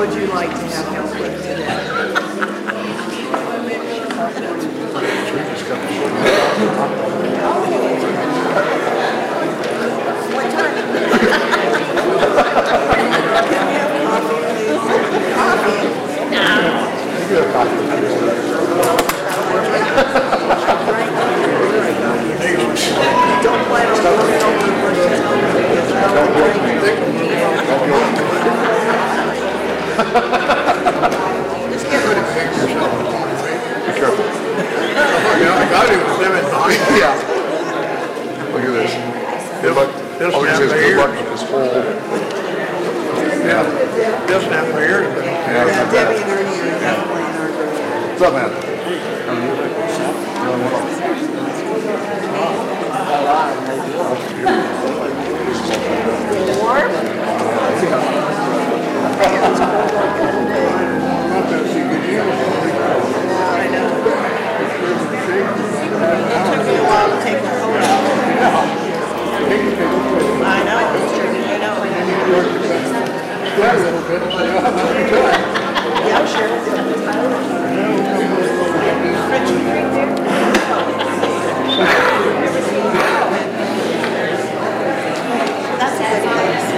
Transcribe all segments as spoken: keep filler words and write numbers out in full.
would you like to have help with today? What time? Coffee? No. Don't plan on going over versus just get rid of pictures. Be careful. I got it with seven nine. Yeah. Look at this. Good luck. This All you snap say is my good ears. luck with this whole. Yeah. This snap my ears. Yeah, Yeah, not bad. Debbie and Ernie are definitely in our group. What's up, man? Warm? I know. It took me a while to take the coat off. I know. I know. Yeah, sure. That's a good place.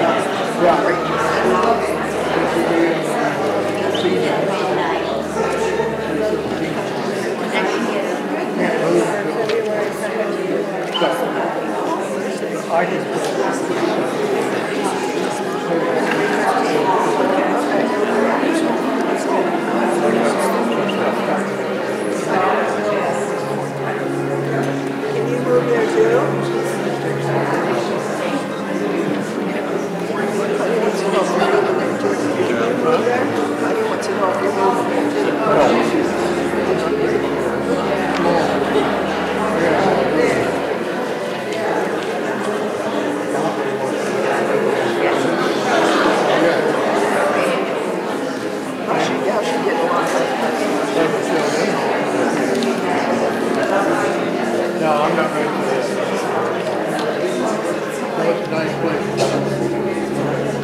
Can you move there too? No, I'm not ready for this. That's a nice place.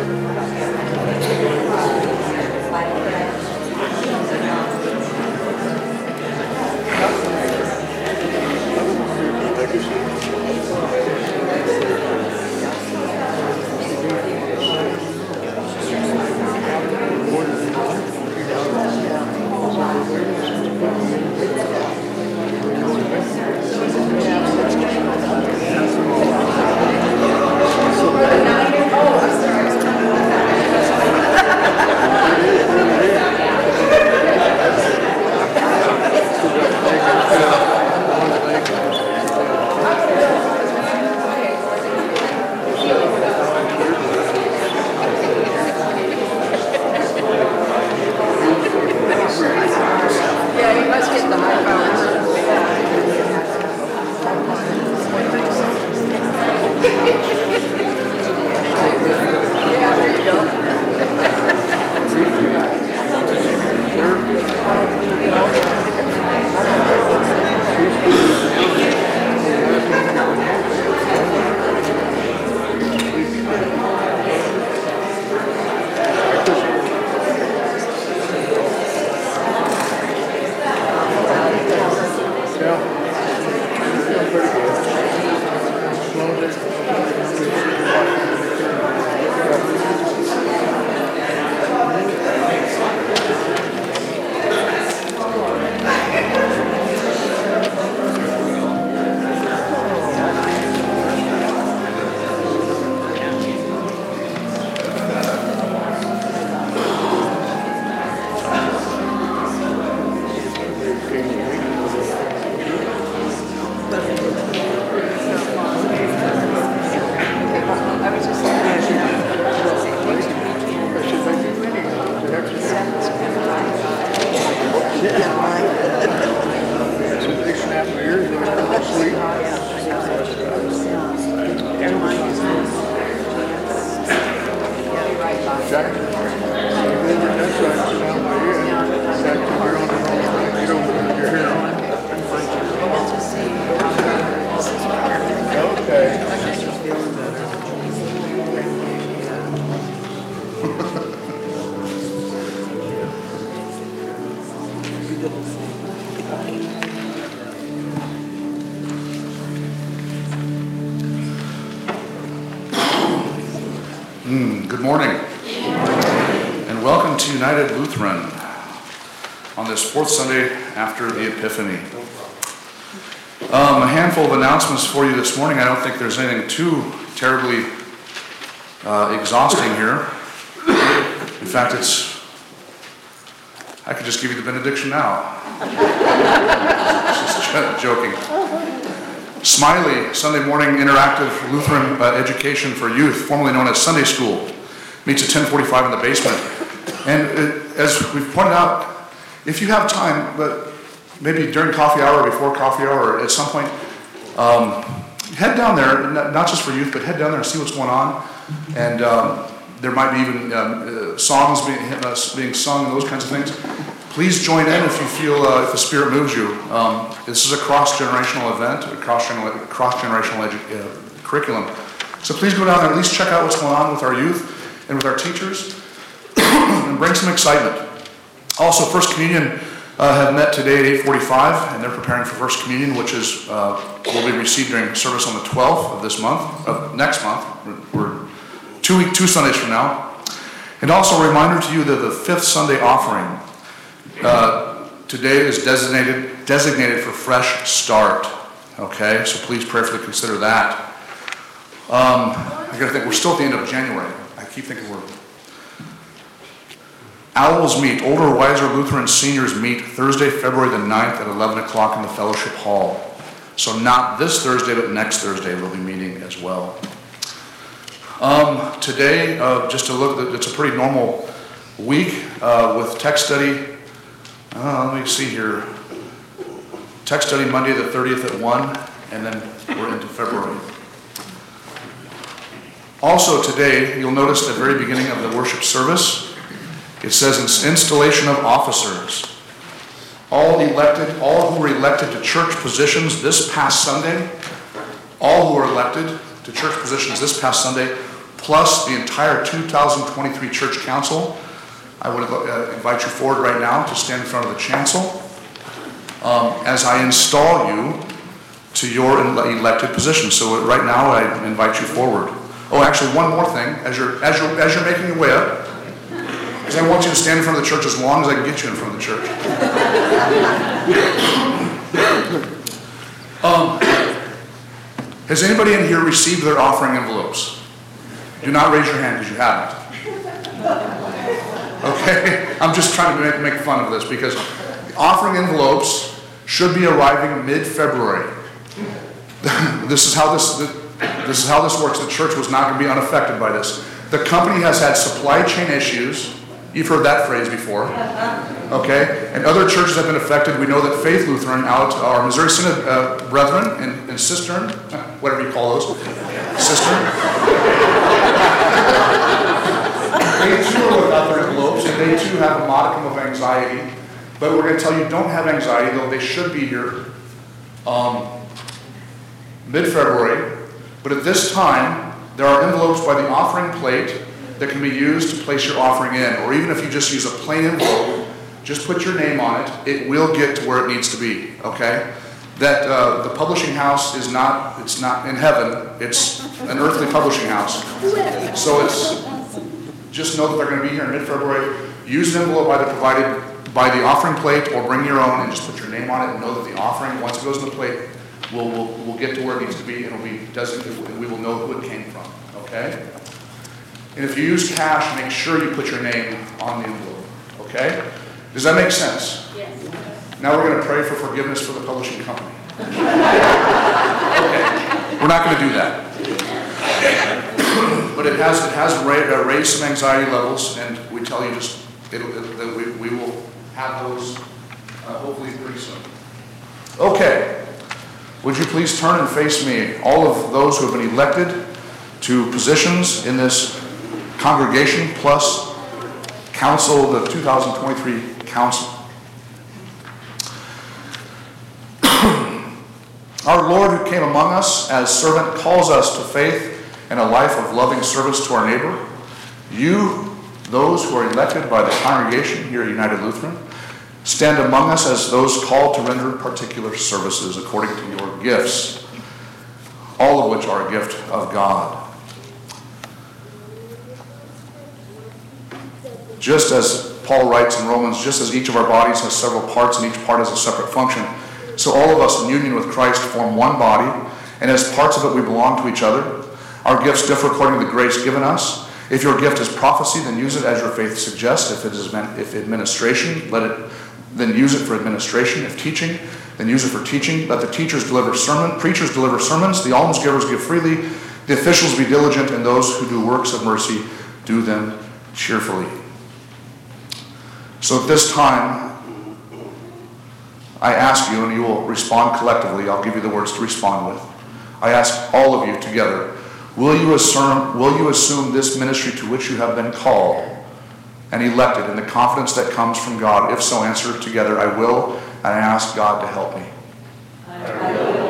Yeah, you must get the high powers. Yeah, there you go. I was just They snap my ears, they're all asleep. Jack, you go over that side, sit down by you. Jack, you're on the wrong side, get over there, your hair on. Okay. Mm, good morning. And welcome to United Lutheran on this fourth Sunday after the Epiphany. Um, a handful of announcements for you this morning. I don't think there's anything too terribly uh, exhausting here. In fact, it's, I could just give you the benediction now. Just joking. Smiley, Sunday morning interactive Lutheran uh, education for youth, formerly known as Sunday School, meets at ten forty-five in the basement. And it, as we've pointed out, if you have time, but maybe during coffee hour, or before coffee hour, or at some point, um, head down there, not just for youth, but head down there and see what's going on. And um, there might be even um, uh, songs being, uh, being sung and those kinds of things. Please join in if you feel, uh, if the Spirit moves you. Um, this is a cross-generational event, a cross-generational, cross-generational edu- uh, curriculum. So please go down there and at least check out what's going on with our youth and with our teachers and bring some excitement. Also, First Communion uh, have met today at eight forty-five, and they're preparing for First Communion, which is uh, will be received during service on the twelfth of this month, of next month. We're, we're two week, two Sundays from now. And also a reminder to you that the fifth Sunday offering Uh, today is designated designated for Fresh Start. Okay, so please prayerfully consider that. Um, I gotta think, we're still at the end of January. I keep thinking we're. Owls meet, Older Wiser Lutheran seniors meet Thursday, February the ninth at eleven o'clock in the Fellowship Hall. So not this Thursday, but next Thursday we'll be meeting as well. Um, today, uh, just to look, it's a pretty normal week uh, with text study. Uh, let me see here. Text study Monday the thirtieth at one, and then we're into February. Also today, you'll notice at the very beginning of the worship service, it says installation of officers. All elected, all who were elected to church positions this past Sunday, all who were elected to church positions this past Sunday, plus the entire two thousand twenty-three Church Council, I would uh, invite you forward right now to stand in front of the chancel um, as I install you to your elected position. So right now, I invite you forward. Oh, actually, one more thing. As you're as you're as you're making your way up, because I want you to stand in front of the church as long as I can get you in front of the church. um, has anybody in here received their offering envelopes? Do not raise your hand because you haven't. Okay, I'm just trying to make, make fun of this because offering envelopes should be arriving mid-February. This is how this this is how this works. The church was not going to be unaffected by this. The company has had supply chain issues. You've heard that phrase before, okay? And other churches have been affected. We know that Faith Lutheran, out our Missouri Synod uh, brethren and, and Cistern, whatever you call those, Cistern. They too are without their envelopes, and they too have a modicum of anxiety. But we're going to tell you, don't have anxiety, though they should be here um, mid-February. But at this time, there are envelopes by the offering plate that can be used to place your offering in. Or even if you just use a plain envelope, just put your name on it. It will get to where it needs to be, okay? That uh, the publishing house is not, it's not in heaven. It's an earthly publishing house. So it's... Just know that they're going to be here in mid-February. Use an envelope either provided by the offering plate or bring your own and just put your name on it and know that the offering, once it goes in the plate, will will will get to where it needs to be and it'll be designated and we will know who it came from. Okay? And if you use cash, make sure you put your name on the envelope. Okay? Does that make sense? Yes. Now we're going to pray for forgiveness for the publishing company. Okay. We're not going to do that. But it has it has ra- raised some anxiety levels, and we tell you just it'll, it, that we, we will have those uh, hopefully pretty soon. Okay, would you please turn and face me, all of those who have been elected to positions in this congregation plus council, the two thousand twenty-three council. Our Lord who came among us as servant calls us to faith and a life of loving service to our neighbor. You, those who are elected by the congregation here at United Lutheran, stand among us as those called to render particular services according to your gifts, all of which are a gift of God. Just as Paul writes in Romans, just as each of our bodies has several parts and each part has a separate function, so all of us in union with Christ form one body, and as parts of it we belong to each other. Our gifts differ according to the grace given us. If your gift is prophecy, then use it as your faith suggests. If it is if administration, let it then use it for administration. If teaching, then use it for teaching. Let the teachers deliver sermon, preachers deliver sermons, the almsgivers give freely, the officials be diligent, and those who do works of mercy do them cheerfully. So at this time, I ask you, and you will respond collectively. I'll give you the words to respond with. I ask all of you together, will you assume, will you assume this ministry to which you have been called and elected in the confidence that comes from God? If so, answer together, I will, and I ask God to help me. I will.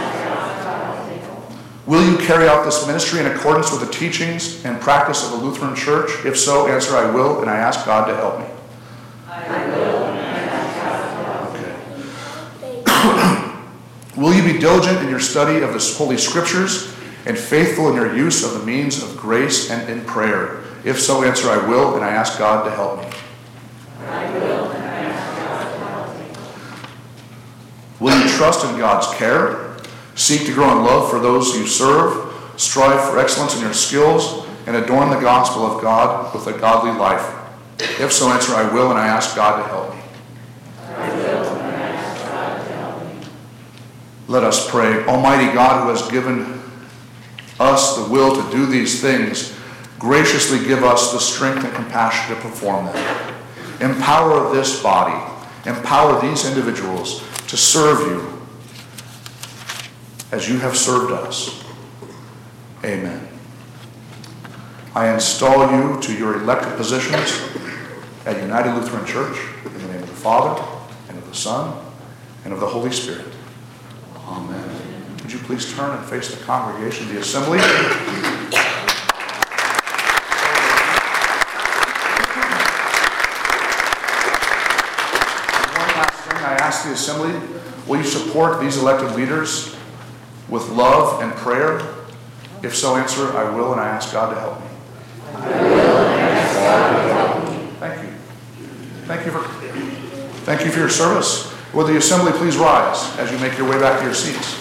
Will you carry out this ministry in accordance with the teachings and practice of the Lutheran Church? If so, answer, I will, and I ask God to help me. I will, and I ask God to help me. Okay. Will you be diligent in your study of the Holy Scriptures and faithful in your use of the means of grace and in prayer? If so, answer, I will, and I ask God to help me. I will, and I ask God to help me. Will you trust in God's care, seek to grow in love for those you serve, strive for excellence in your skills, and adorn the gospel of God with a godly life? If so, answer, I will, and I ask God to help me. I will, and I ask God to help me. Let us pray. Almighty God, who has given us the will to do these things, graciously give us the strength and compassion to perform them. Empower this body, empower these individuals to serve you as you have served us. Amen. I install you to your elected positions at United Lutheran Church in the name of the Father, and of the Son, and of the Holy Spirit. Amen. Would you please turn and face the congregation, the assembly? One last thing, I ask the assembly, will you support these elected leaders with love and prayer? If so, answer, I will, and I ask God to help me. I will, and I ask God to help me. Thank you. Thank you for, thank you for your service. Will the assembly please rise as you make your way back to your seats?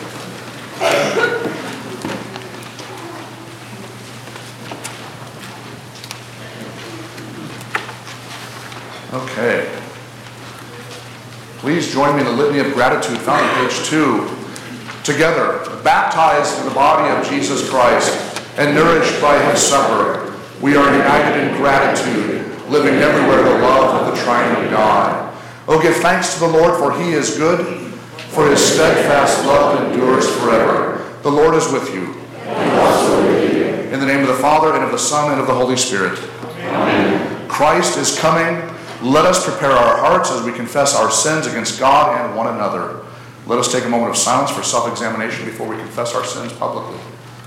Okay. Please join me in the litany of gratitude found on page two. Together, baptized in the body of Jesus Christ and nourished by his supper, we are united in gratitude, living everywhere the love of the triune God. Oh, give thanks to the Lord, for he is good, for his steadfast love endures forever. The Lord is with you. And also with you. In the name of the Father, and of the Son, and of the Holy Spirit. Amen. Christ is coming. Let us prepare our hearts as we confess our sins against God and one another. Let us take a moment of silence for self-examination before we confess our sins publicly.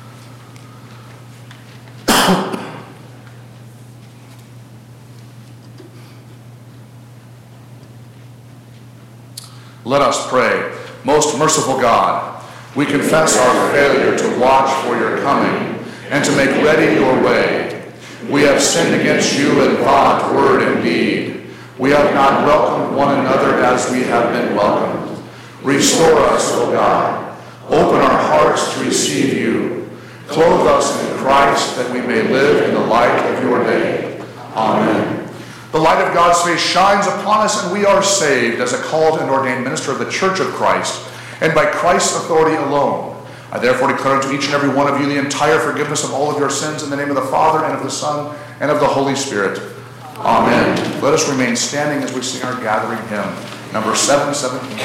Let us pray. Most merciful God, we confess our failure to watch for your coming and to make ready your way. We have sinned against you in thought, word, and deed. We have not welcomed one another as we have been welcomed. Restore us, O God. Open our hearts to receive you. Clothe us in Christ that we may live in the light of your day. Amen. The light of God's face shines upon us, and we are saved as a called and ordained minister of the Church of Christ, and by Christ's authority alone. I therefore declare unto each and every one of you the entire forgiveness of all of your sins in the name of the Father, and of the Son, and of the Holy Spirit. Amen. Let us remain standing as we sing our gathering hymn, number seven seventeen.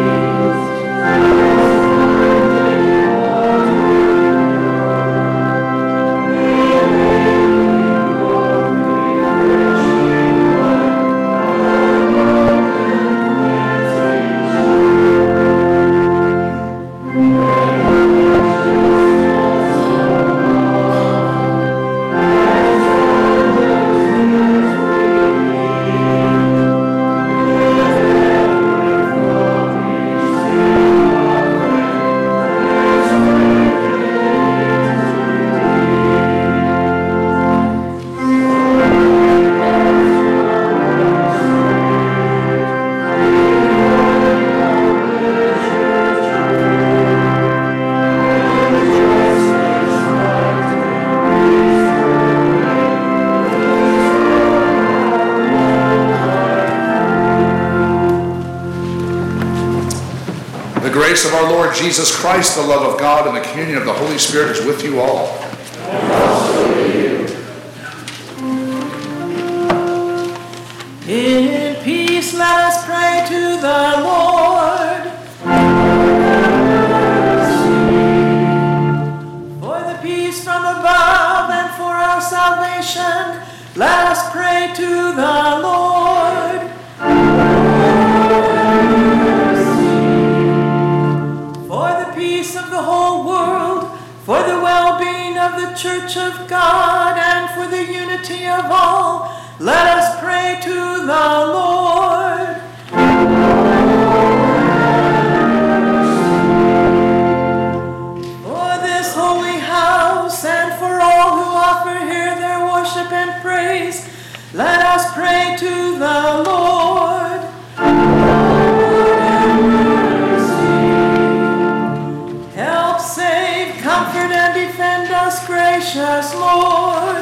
Thank you. grace of our Lord Jesus Christ, the love of God, and the communion of the Holy Spirit is with you all. And also with you. In peace let us pray to the Lord. For the peace from above and for our salvation, let us pray to the Lord. For the peace of the whole world, for the well-being of the Church of God, and for the unity of all, let us pray to the Lord. For this holy house and for all who offer here their worship and praise, let us pray to the Lord. Help, save, comfort, and defend us, gracious Lord.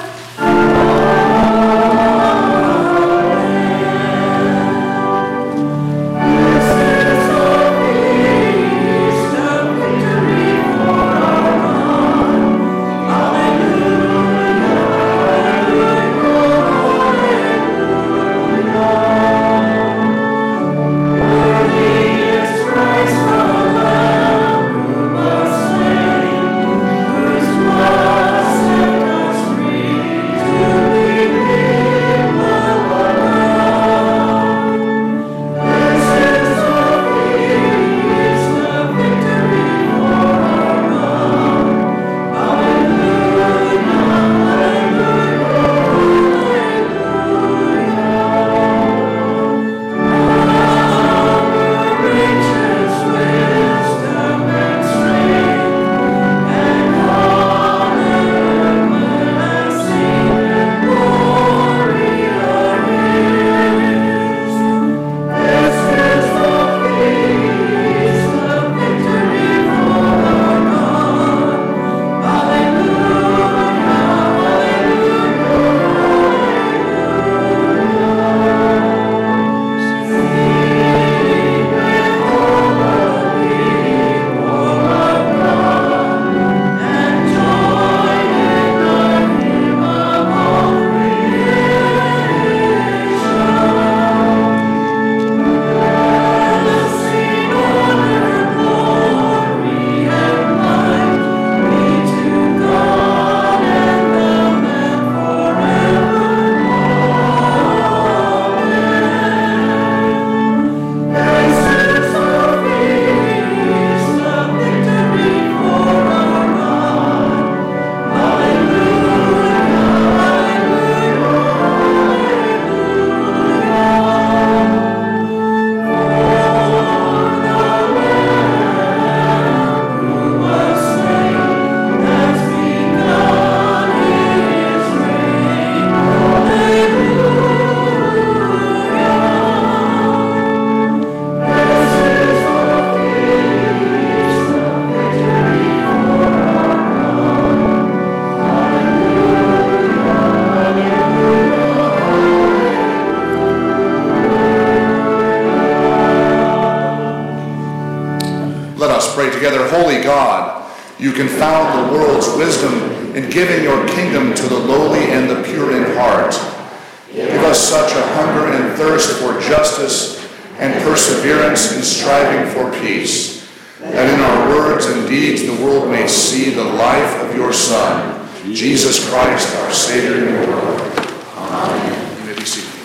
Holy God, you confound the world's wisdom in giving your kingdom to the lowly and the pure in heart. Give us such a hunger and thirst for justice and perseverance in striving for peace, that in our words and deeds the world may see the life of your Son, Jesus Christ, our Savior and Lord. Amen. You may be seated.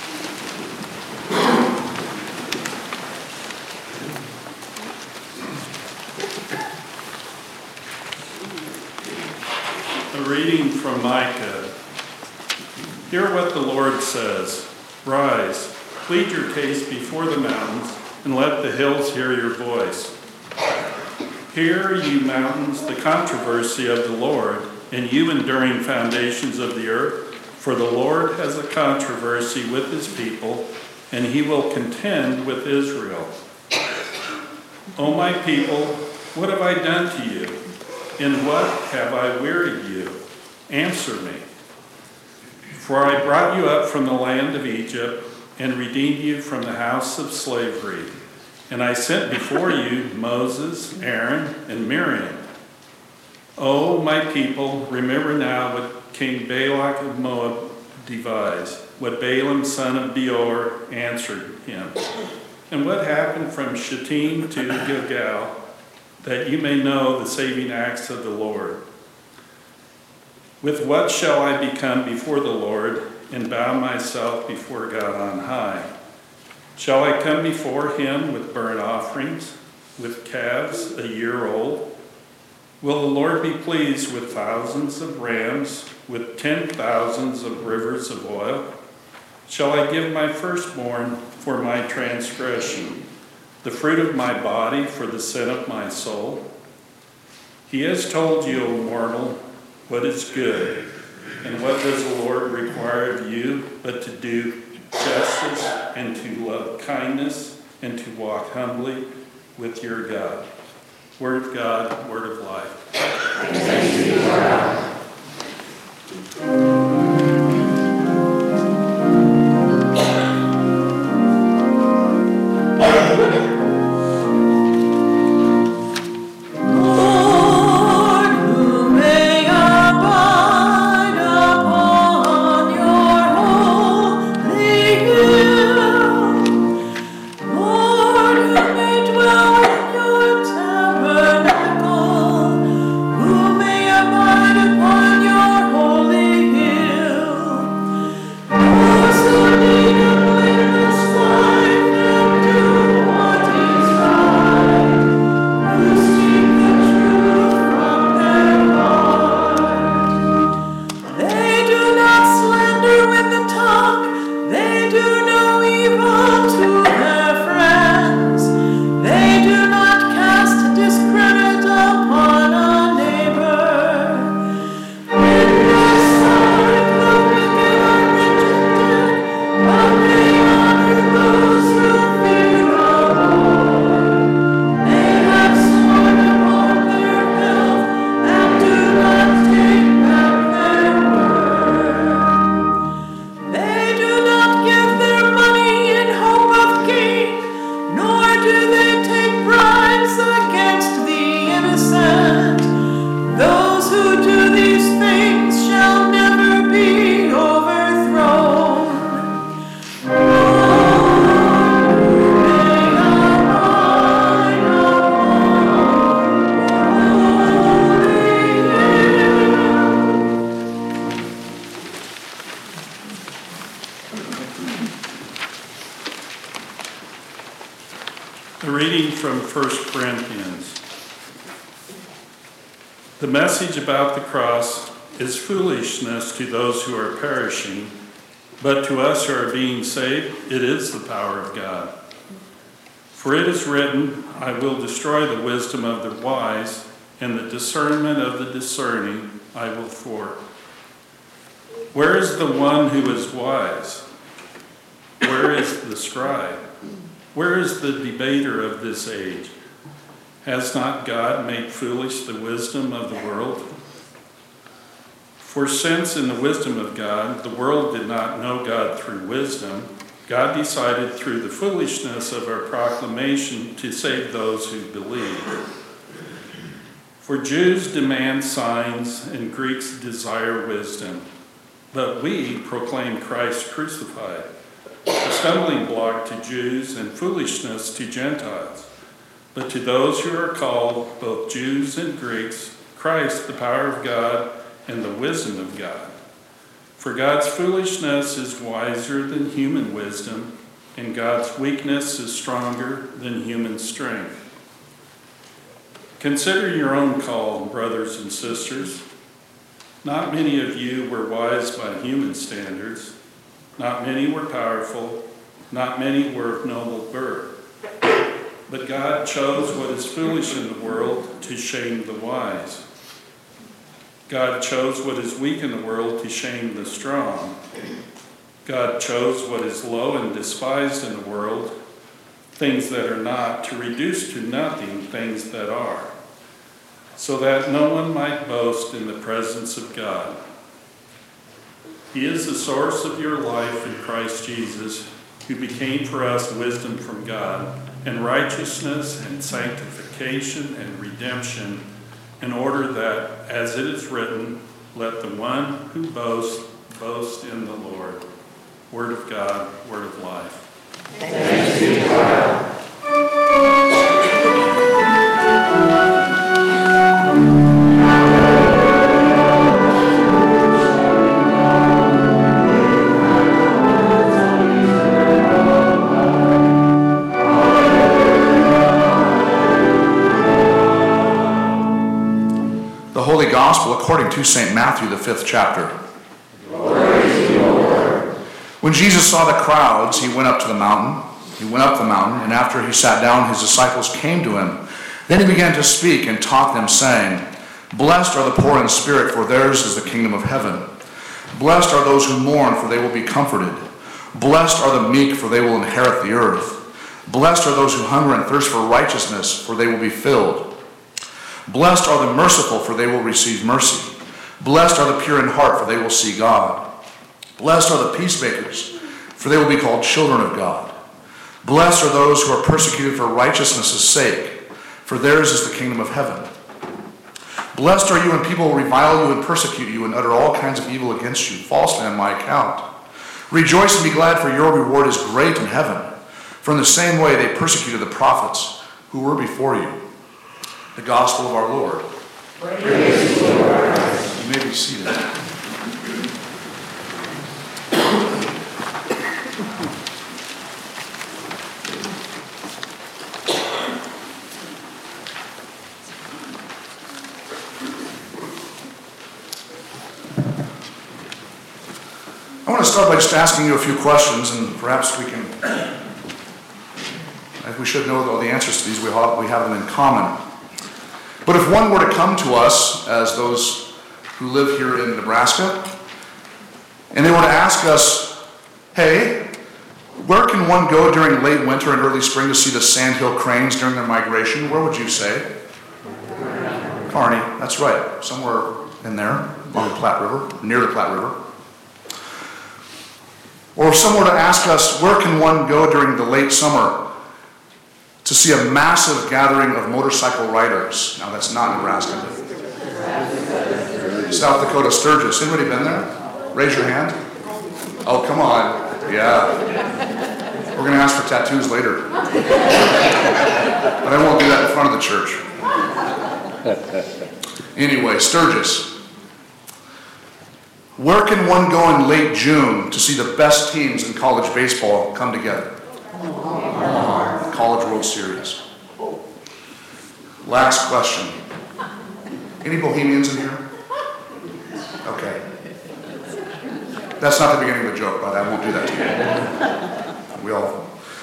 A reading from Micah. Hear what the Lord says. Rise, plead your case before the mountains, and let the hills hear your voice. Hear, you mountains, the controversy of the Lord, and you enduring foundations of the earth, for the Lord has a controversy with his people, and he will contend with Israel. O my people, what have I done to you? In what have I wearied you? Answer me. For I brought you up from the land of Egypt and redeemed you from the house of slavery. And I sent before you Moses, Aaron, and Miriam. O my people, remember now what King Balak of Moab devised, what Balaam son of Beor answered him, and what happened from Shittim to Gilgal, that you may know the saving acts of the Lord. With what shall I become before the Lord and bow myself before God on high? Shall I come before him with burnt offerings, with calves a year old? Will the Lord be pleased with thousands of rams, with ten thousands of rivers of oil? Shall I give my firstborn for my transgression, the fruit of my body for the sin of my soul? He has told you, O mortal, what is good, and what does the Lord require of you but to do justice and to love kindness and to walk humbly with your God. Word of God, word of life. Thanks be to God. A reading from First Corinthians. The message about the cross is foolishness to those who are perishing, but to us who are being saved, it is the power of God. For it is written, I will destroy the wisdom of the wise, and the discernment of the discerning I will thwart. Where is the one who is wise? Where is the scribe? Where is the debater of this age? Has not God made foolish the wisdom of the world? For since in the wisdom of God, the world did not know God through wisdom, God decided through the foolishness of our proclamation to save those who believe. For Jews demand signs and Greeks desire wisdom, but we proclaim Christ crucified, a stumbling block to Jews and foolishness to Gentiles. But to those who are called, both Jews and Greeks, Christ, the power of God and the wisdom of God. For God's foolishness is wiser than human wisdom, and God's weakness is stronger than human strength. Consider your own call, brothers and sisters. Not many of you were wise by human standards. Not many were powerful, not many were of noble birth. But God chose what is foolish in the world to shame the wise. God chose what is weak in the world to shame the strong. God chose what is low and despised in the world, things that are not, to reduce to nothing things that are, so that no one might boast in the presence of God. He is the source of your life in Christ Jesus, who became for us wisdom from God, and righteousness and sanctification and redemption, in order that, as it is written, let the one who boasts boast in the Lord. Word of God, word of life. Thanks be to God. The Holy Gospel according to Saint Matthew, the fifth chapter. Glory to you, Lord. When Jesus saw the crowds, he went up to the mountain. He went up the mountain, and after he sat down, his disciples came to him. Then he began to speak and taught them, saying, Blessed are the poor in spirit, for theirs is the kingdom of heaven. Blessed are those who mourn, for they will be comforted. Blessed are the meek, for they will inherit the earth. Blessed are those who hunger and thirst for righteousness, for they will be filled. Blessed are the merciful, for they will receive mercy. Blessed are the pure in heart, for they will see God. Blessed are the peacemakers, for they will be called children of God. Blessed are those who are persecuted for righteousness' sake, for theirs is the kingdom of heaven. Blessed are you when people will revile you and persecute you and utter all kinds of evil against you, falsely on my account. Rejoice and be glad, for your reward is great in heaven. For in the same way they persecuted the prophets who were before you. The gospel of our Lord. Praise the Lord. You may be seated. I want to start by just asking you a few questions, and perhaps we can, if we should know all the answers to these, we have, we have them in common. But if one were to come to us, as those who live here in Nebraska, and they were to ask us, hey, where can one go during late winter and early spring to see the sandhill cranes during their migration? Where would you say? Kearney, that's right, somewhere in there, along the Platte River, near the Platte River. Or if someone were to ask us, where can one go during the late summer to see a massive gathering of motorcycle riders? Now that's not Nebraska. South Dakota, Sturgis. Anybody been there? Raise your hand. Oh, come on. Yeah. We're going to ask for tattoos later. But I won't do that in front of the church. Anyway, Sturgis. Where can one go in late June to see the best teams in college baseball come together? College World Series. Last question. Any Bohemians in here? Okay. That's not the beginning of the joke, but I won't do that to you. We all.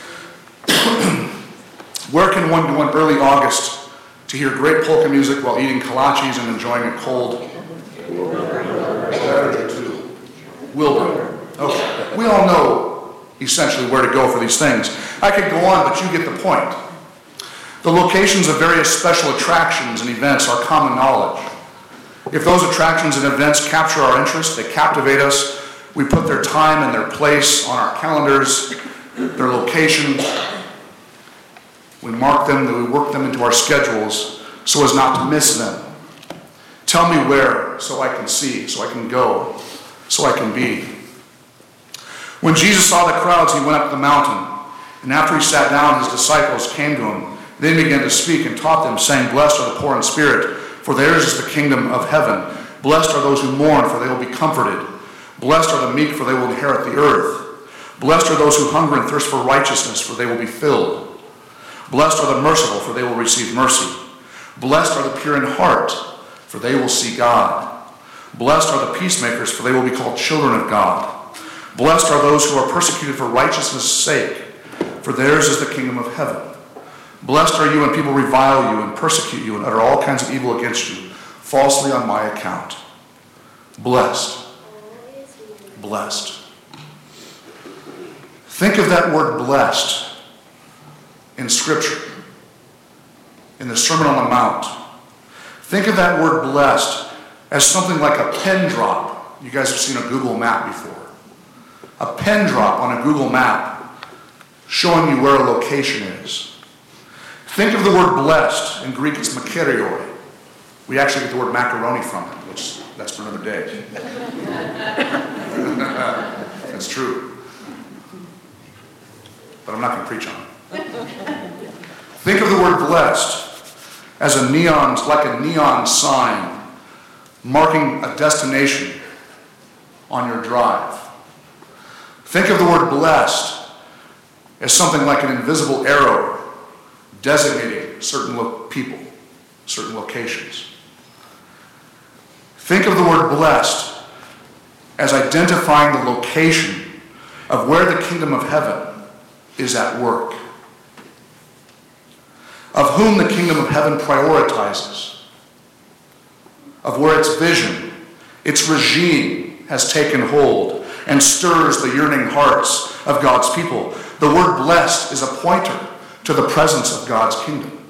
Where can one go in early August to hear great polka music while eating kolaches and enjoying a cold beverage or two? Wilbur. Okay. We all know essentially where to go for these things. I could go on, but you get the point. The locations of various special attractions and events are common knowledge. If those attractions and events capture our interest, they captivate us, we put their time and their place on our calendars, their locations, we mark them, we work them into our schedules so as not to miss them. Tell me where so I can see, so I can go, so I can be. When Jesus saw the crowds, he went up the mountain. And after he sat down, his disciples came to him. Then he began to speak and taught them, saying, Blessed are the poor in spirit, for theirs is the kingdom of heaven. Blessed are those who mourn, for they will be comforted. Blessed are the meek, for they will inherit the earth. Blessed are those who hunger and thirst for righteousness, for they will be filled. Blessed are the merciful, for they will receive mercy. Blessed are the pure in heart, for they will see God. Blessed are the peacemakers, for they will be called children of God. Blessed are those who are persecuted for righteousness' sake, for theirs is the kingdom of heaven. Blessed are you when people revile you and persecute you and utter all kinds of evil against you, falsely on my account. Blessed. Blessed. Think of that word blessed in Scripture, in the Sermon on the Mount. Think of that word blessed as something like a pen drop. You guys have seen a Google map before. A pen drop on a Google map showing you where a location is. Think of the word blessed. In Greek, it's makarioi. We actually get the word macaroni from it, which that's for another day. That's true. But I'm not going to preach on it. Think of the word blessed as a neon, like a neon sign marking a destination on your drive. Think of the word blessed as something like an invisible arrow designating certain lo- people, certain locations. Think of the word blessed as identifying the location of where the kingdom of heaven is at work, of whom the kingdom of heaven prioritizes, of where its vision, its regime has taken hold and stirs the yearning hearts of God's people. The word blessed is a pointer to the presence of God's kingdom.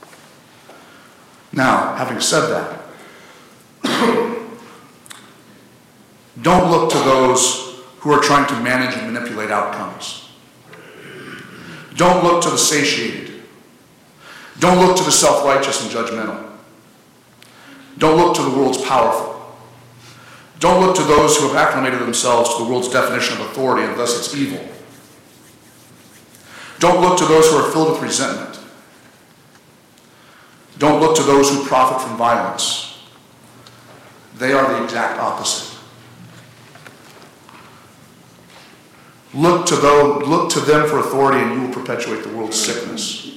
Now, having said that, don't look to those who are trying to manage and manipulate outcomes. Don't look to the satiated. Don't look to the self-righteous and judgmental. Don't look to the world's powerful. Don't look to those who have acclimated themselves to the world's definition of authority and thus it's evil. Don't look to those who are filled with resentment. Don't look to those who profit from violence. They are the exact opposite. Look to, those, look to them for authority and you will perpetuate the world's sickness.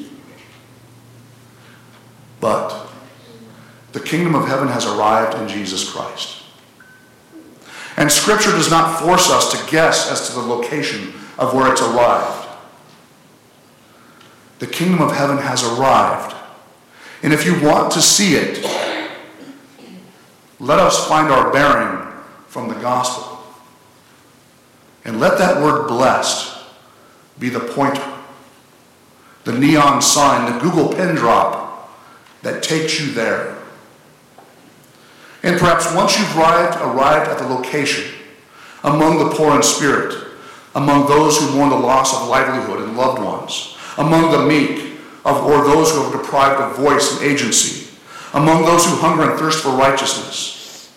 But the kingdom of heaven has arrived in Jesus Christ. And Scripture does not force us to guess as to the location of where it's arrived. The kingdom of heaven has arrived. And if you want to see it, let us find our bearing from the gospel. And let that word blessed be the pointer, the neon sign, the Google pin drop that takes you there. And perhaps once you've arrived, arrived at the location, among the poor in spirit, among those who mourn the loss of livelihood and loved ones, among the meek, of, or those who are deprived of voice and agency, among those who hunger and thirst for righteousness,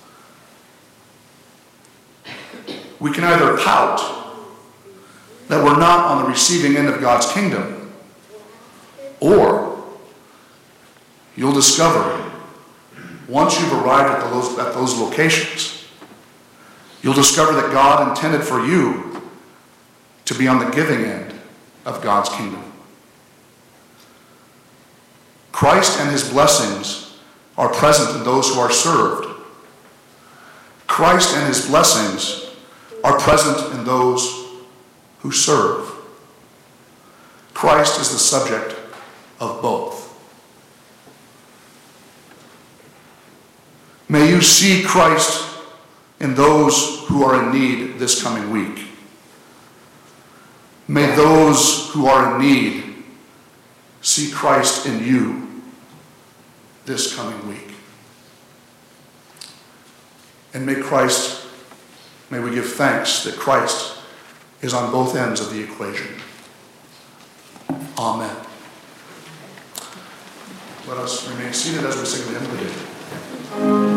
we can either pout that we're not on the receiving end of God's kingdom, or you'll discover, once you've arrived at those, at those locations, you'll discover that God intended for you to be on the giving end of God's kingdom. Christ and his blessings are present in those who are served. Christ and his blessings are present in those who serve. Christ is the subject of both. May you see Christ in those who are in need this coming week. May those who are in need see Christ in you this coming week. And may Christ, may we give thanks that Christ is on both ends of the equation. Amen. Let us remain seated as we sing the hymn of the day.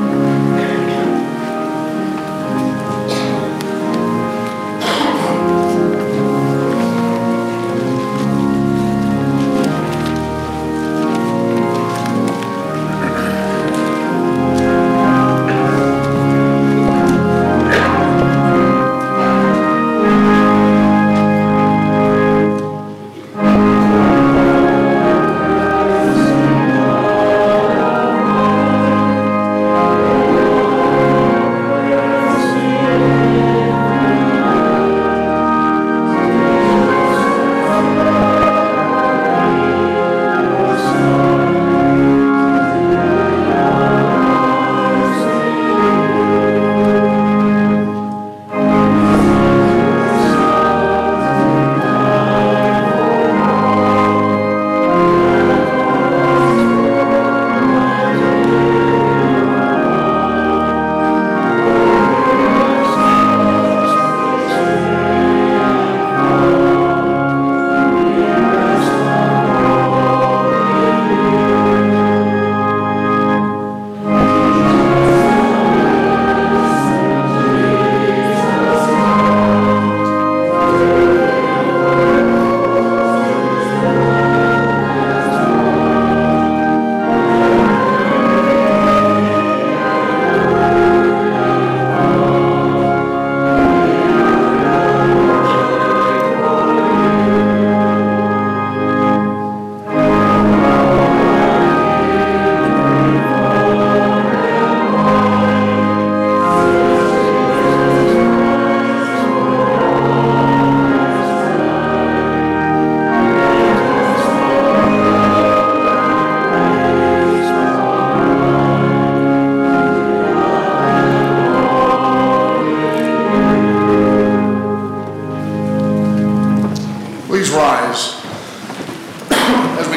Amen.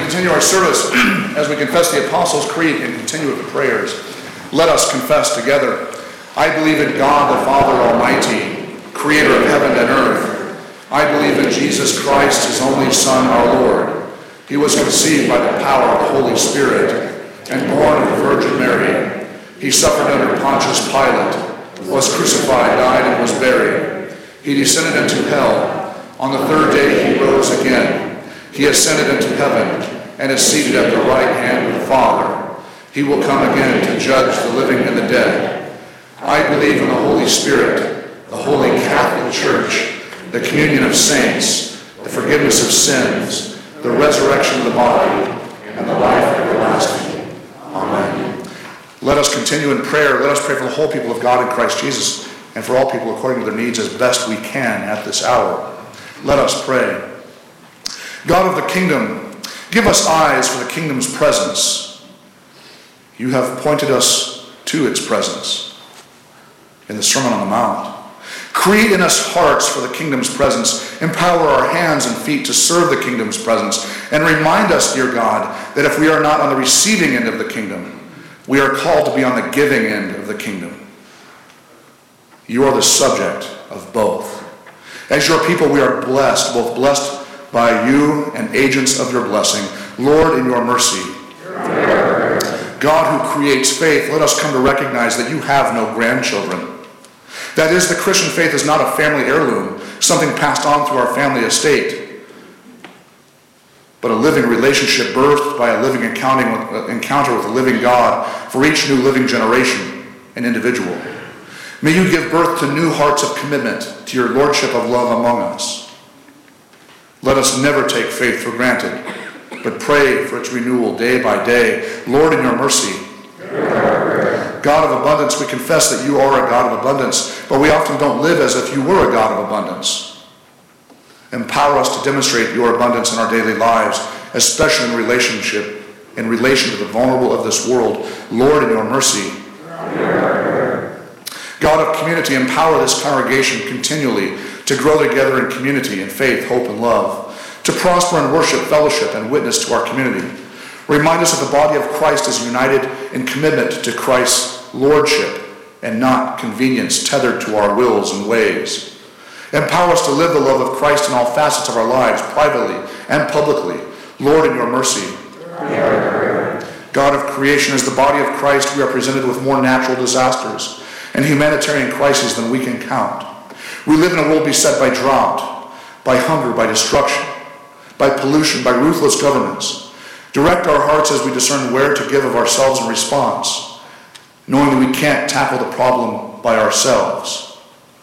continue our service, as we confess the Apostles' Creed and continue with the prayers, let us confess together. I believe in God the Father Almighty, creator of heaven and earth. I believe in Jesus Christ, his only Son, our Lord. He was conceived by the power of the Holy Spirit and born of the Virgin Mary. He suffered under Pontius Pilate, was crucified, died, and was buried. He descended into hell. On the third day he rose again. He ascended into heaven and is seated at the right hand of the Father. He will come again to judge the living and the dead. I believe in the Holy Spirit, the Holy Catholic Church, the communion of saints, the forgiveness of sins, the resurrection of the body, and the life everlasting. Amen. Let us continue in prayer. Let us pray for the whole people of God in Christ Jesus and for all people according to their needs as best we can at this hour. Let us pray. God of the kingdom, give us eyes for the kingdom's presence. You have pointed us to its presence in the Sermon on the Mount. Create in us hearts for the kingdom's presence. Empower our hands and feet to serve the kingdom's presence. And remind us, dear God, that if we are not on the receiving end of the kingdom, we are called to be on the giving end of the kingdom. You are the subject of both. As your people, we are blessed, both blessed by you and agents of your blessing. Lord, in your mercy, God who creates faith, let us come to recognize that you have no grandchildren. That is, the Christian faith is not a family heirloom, something passed on through our family estate, but a living relationship birthed by a living encounter with a living God for each new living generation and individual. May you give birth to new hearts of commitment to your lordship of love among us. Let us never take faith for granted, but pray for its renewal day by day. Lord, in your mercy, God of abundance, we confess that you are a God of abundance, but we often don't live as if you were a God of abundance. Empower us to demonstrate your abundance in our daily lives, especially in relationship, in relation to the vulnerable of this world. Lord, in your mercy, God of community, empower this congregation continually to grow together in community, in faith, hope, and love, to prosper in worship, fellowship, and witness to our community. Remind us that the body of Christ is united in commitment to Christ's lordship and not convenience tethered to our wills and ways. Empower us to live the love of Christ in all facets of our lives, privately and publicly. Lord, in your mercy. God of creation, as the body of Christ, we are presented with more natural disasters and humanitarian crises than we can count. We live in a world beset by drought, by hunger, by destruction, by pollution, by ruthless governments. Direct our hearts as we discern where to give of ourselves in response, knowing that we can't tackle the problem by ourselves.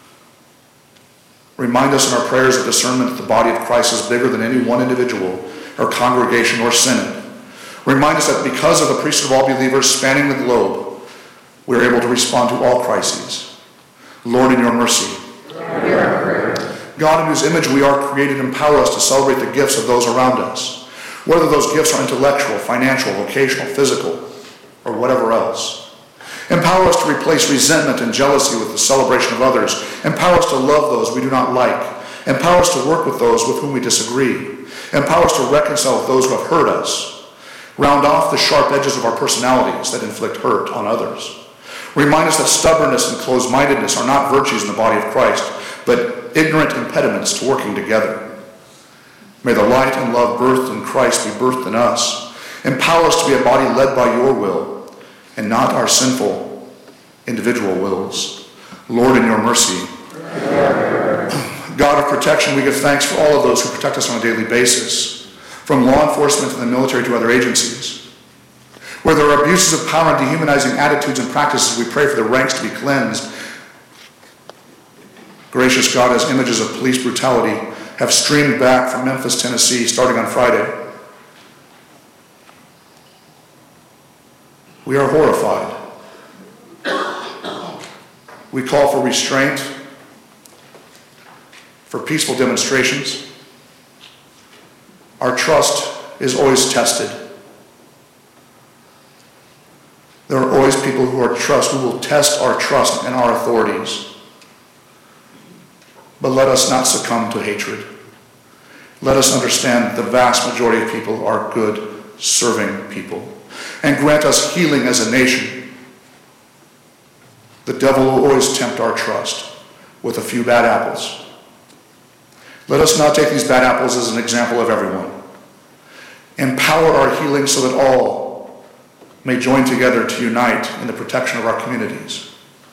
Remind us in our prayers of discernment that the body of Christ is bigger than any one individual or congregation or synod. Remind us that because of the priesthood of all believers spanning the globe, we are able to respond to all crises. Lord, in your mercy, God, in whose image we are created, empower us to celebrate the gifts of those around us, whether those gifts are intellectual, financial, vocational, physical, or whatever else. Empower us to replace resentment and jealousy with the celebration of others. Empower us to love those we do not like. Empower us to work with those with whom we disagree. Empower us to reconcile with those who have hurt us. Round off the sharp edges of our personalities that inflict hurt on others. Remind us that stubbornness and closed-mindedness are not virtues in the body of Christ, but ignorant impediments to working together. May the light and love birthed in Christ be birthed in us. Empower us to be a body led by your will and not our sinful individual wills. Lord, in your mercy. God of protection, we give thanks for all of those who protect us on a daily basis, from law enforcement to the military to other agencies. Where there are abuses of power and dehumanizing attitudes and practices, we pray for the ranks to be cleansed. Gracious God, as images of police brutality have streamed back from Memphis, Tennessee, starting on Friday, we are horrified. We call for restraint, for peaceful demonstrations. Our trust is always tested. There are always people who are trust, who will test our trust in our authorities. But let us not succumb to hatred. Let us understand that the vast majority of people are good, serving people. And grant us healing as a nation. The devil will always tempt our trust with a few bad apples. Let us not take these bad apples as an example of everyone. Empower our healing so that all may join together to unite in the protection of our communities.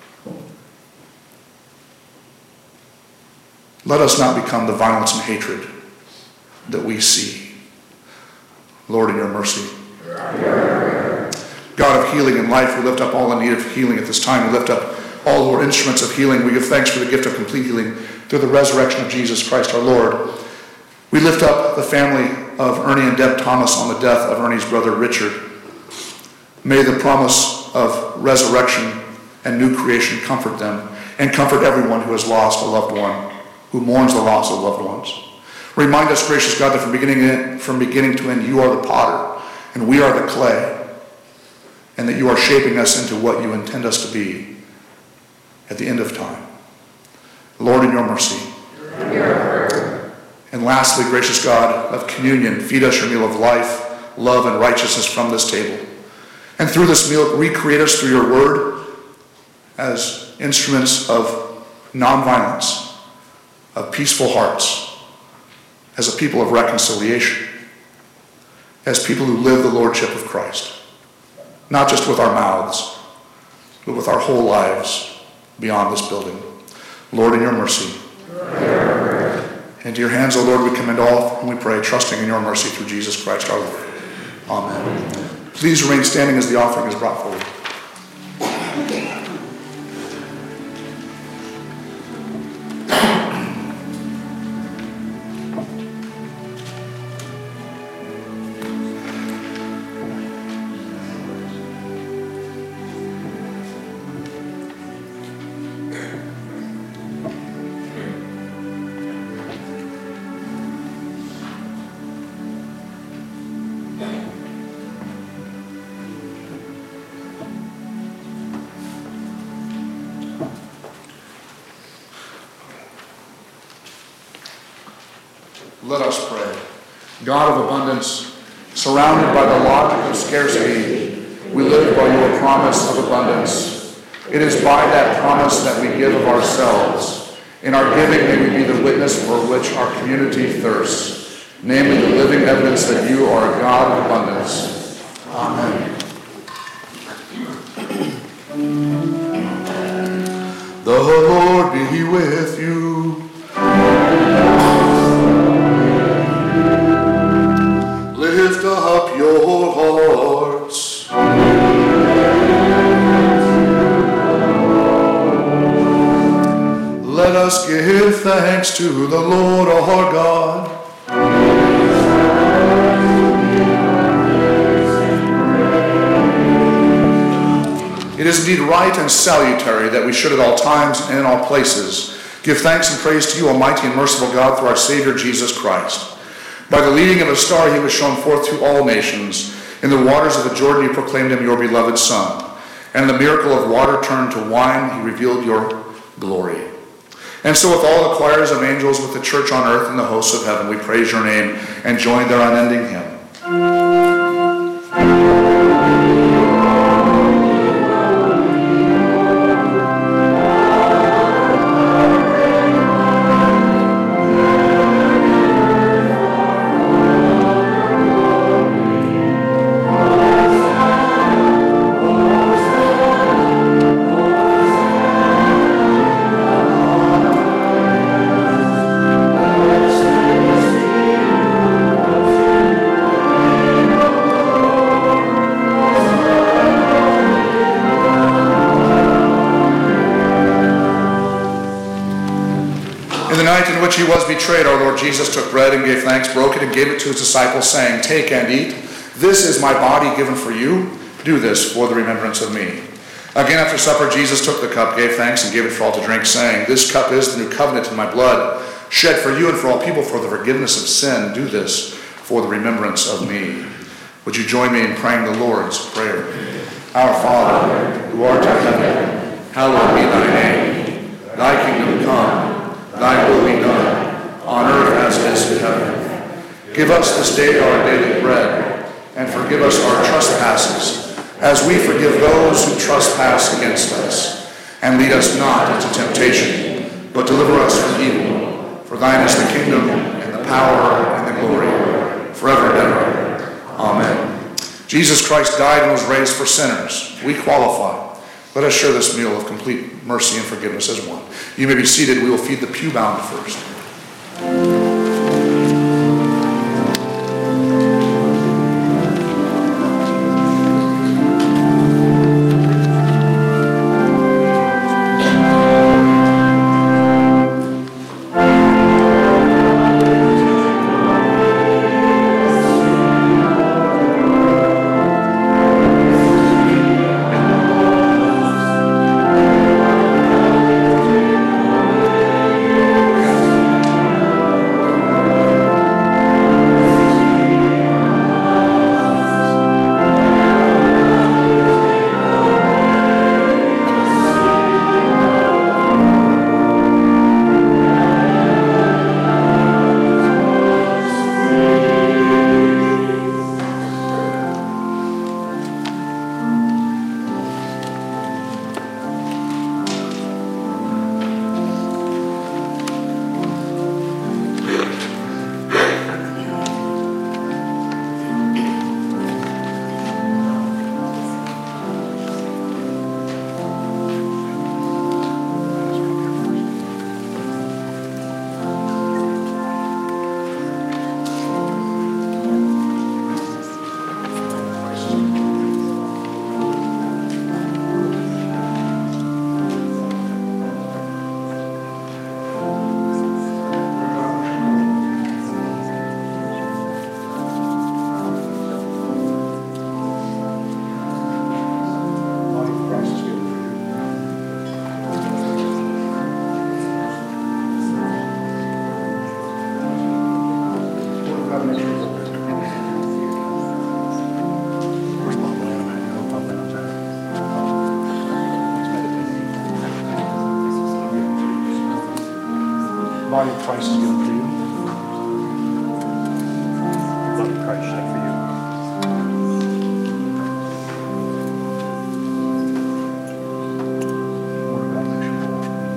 Let us not become the violence and hatred that we see. Lord, in your mercy. God of healing and life, we lift up all in need of healing at this time. We lift up all who are instruments of healing. We give thanks for the gift of complete healing through the resurrection of Jesus Christ our Lord. We lift up the family of Ernie and Deb Thomas on the death of Ernie's brother Richard. May the promise of resurrection and new creation comfort them and comfort everyone who has lost a loved one, who mourns the loss of loved ones. Remind us, gracious God, that from beginning, from beginning to end, you are the potter and we are the clay, and that you are shaping us into what you intend us to be at the end of time. Lord, in your mercy. And lastly, gracious God of communion, feed us your meal of life, love, and righteousness from this table. And through this meal, recreate us through your word as instruments of nonviolence, of peaceful hearts, as a people of reconciliation, as people who live the lordship of Christ, not just with our mouths, but with our whole lives beyond this building. Lord, in your mercy. Into your hands, O Lord, we commend all, and we pray, trusting in your mercy through Jesus Christ our Lord. Amen. Please remain standing as the offering is brought forward. Let us pray. God of abundance, surrounded by the logic of scarcity, we live by your promise of abundance. It is by that promise that we give of ourselves. In our giving, may we be the witness for which our community thirsts, namely the living evidence that you are a God of abundance. Amen. The Lord be with you. Lift up your hearts. Let us give thanks to the Lord our God. It is indeed right and salutary that we should at all times and in all places give thanks and praise to you, Almighty and merciful God, through our Savior Jesus Christ. By the leading of a star he was shown forth to all nations. In the waters of the Jordan you proclaimed him your beloved Son. And in the miracle of water turned to wine he revealed your glory. And so with all the choirs of angels, with the church on earth and the hosts of heaven, we praise your name and join their unending hymn. He was betrayed, our Lord Jesus took bread and gave thanks, broke it, and gave it to his disciples, saying, "Take and eat. This is my body given for you. Do this for the remembrance of me." Again, after supper, Jesus took the cup, gave thanks, and gave it for all to drink, saying, "This cup is the new covenant in my blood, shed for you and for all people for the forgiveness of sin. Do this for the remembrance of me." Would you join me in praying the Lord's Prayer? Our Father, who art in heaven, hallowed be thy name. Thy kingdom come. Thy will be done, on earth as it is in heaven. Give us this day our daily bread, and forgive us our trespasses, as we forgive those who trespass against us. And lead us not into temptation, but deliver us from evil. For thine is the kingdom, and the power, and the glory, forever and ever. Amen. Jesus Christ died and was raised for sinners. We qualify. Let us share this meal of complete mercy and forgiveness as one. You may be seated. We will feed the pew-bound first. Body of Christ is given for you. Blood of Christ shed for you. Word of God makes you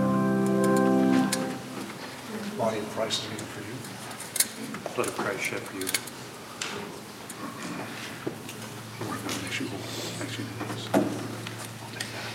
whole. Body of Christ is given for you. Blood of Christ shed for you. Word of God makes you whole. Makes you nice. I'll take that.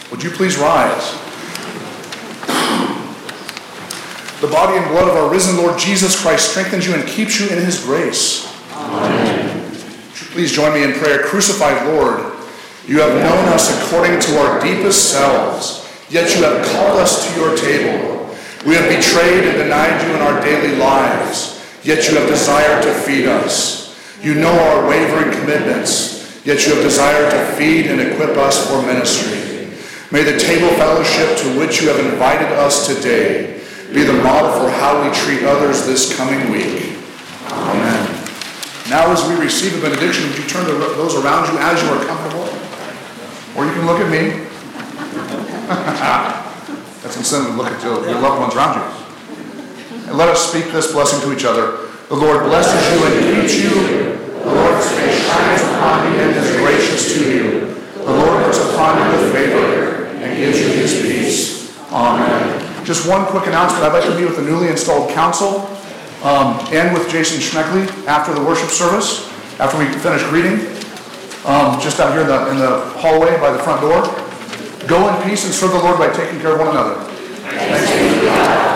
Would you please rise? The body and blood of our risen Lord Jesus Christ strengthens you and keeps you in his grace. Amen. Would you please join me in prayer? Crucified Lord, you have known us according to our deepest selves, yet you have called us to your table. We have betrayed and denied you in our daily lives, yet you have desired to feed us. You know our wavering commitments, yet you have desired to feed and equip us for ministry. May the table fellowship to which you have invited us today be the model for how we treat others this coming week. Amen. Now as we receive a benediction, would you turn to those around you as you are comfortable? Or you can look at me. That's incentive to look at your loved ones around you. And let us speak this blessing to each other. The Lord blesses you and keeps you. The Lord's face shines upon you and is gracious to you. The Lord looks upon you with favor and gives you his peace. Amen. Just one quick announcement. I'd like to meet with the newly installed council um, and with Jason Schmeckley after the worship service, after we finish greeting, um, just out here in the, in the hallway by the front door. Go in peace and serve the Lord by taking care of one another. Thanks be to God.